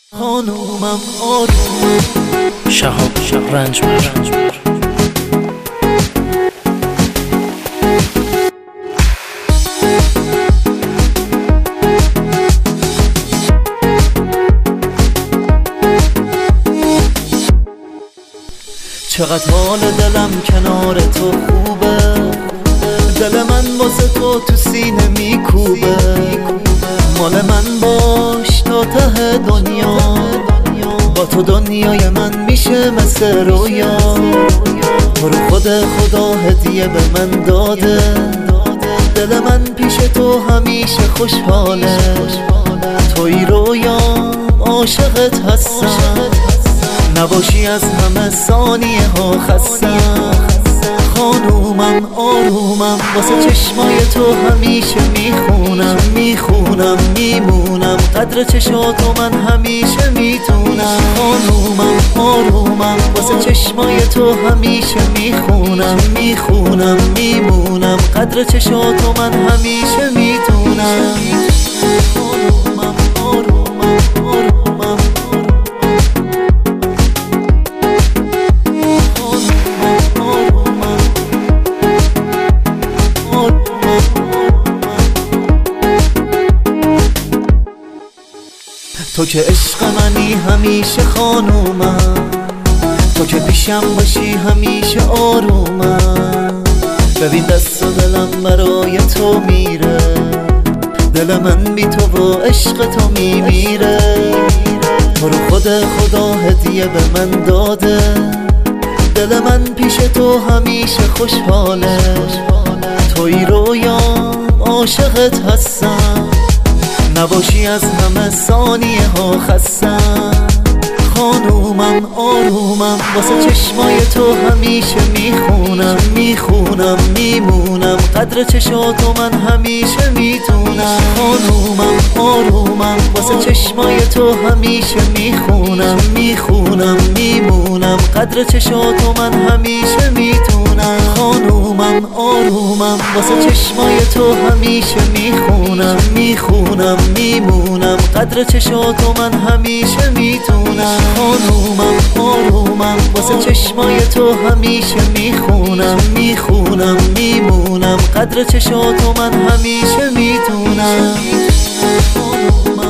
خانومم آرومم شهاب رنجبر. چقدر حال دلم کنار تو خوبه، دل من واسه تو سینه میکوبه. مال من باش تا ته دنیا، با تو دنیای من میشه مثل رویا. تو رو خود خدا هدیه به من داده، دل من پیش تو همیشه خوشحاله. توی رویام عاشقت هستم، نباشی از همه ثانیه ها خستم. خانومم آرومم، واسه چشمای تو همیشه میخونم میمونم. قدر چشاتو من همیشه میتونم. خانومم آرومم، واسه چشمای تو همیشه میخونم میمونم. قدر چشاتو من همیشه میتونم. خانومم آرومم آرومم تو که عشق منی همیشه خانومم، تو که پیشم باشی همیشه آرومم. ببین دست و دلم برای تو میره، دل من بی تو و عشق تو میمیره. تو رو خود خدا هدیه به من داده، دل من پیش تو همیشه خوشحاله. توی رویام عاشقت هستم، نباشی از همه ثانیه ها خستم. خانومم آرومم، واسه چشمای تو همیشه میخونم میمونم. قدر چشاتو من همیشه میتونم. خانومم آرومم، واسه چشمای تو همیشه میخونم میمونم. قدر چشاتو من همیشه میتونم. خانومم آرومم، واسه چشمای تو همیشه میخونم میمونم. قدر چشاتو من همیشه میتونم. خانومم آرومم، واسه چشمای تو همیشه میخونم میمونم. قدر چشاتو من همیشه میتونم.